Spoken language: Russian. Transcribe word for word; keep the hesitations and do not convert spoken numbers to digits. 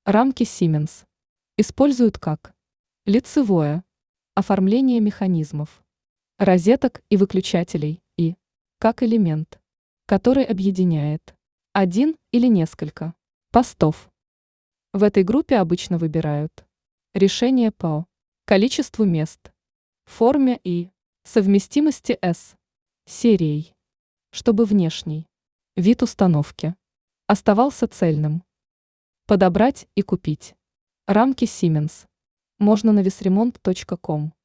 Рамки Siemens используют как лицевое оформление механизмов, розеток и выключателей и как элемент, который объединяет один или несколько постов. В этой группе обычно выбирают решение по количеству мест, форме и совместимости с серией, чтобы внешний вид установки оставался цельным. Подобрать и купить рамки Siemens можно на весремонт точка ком.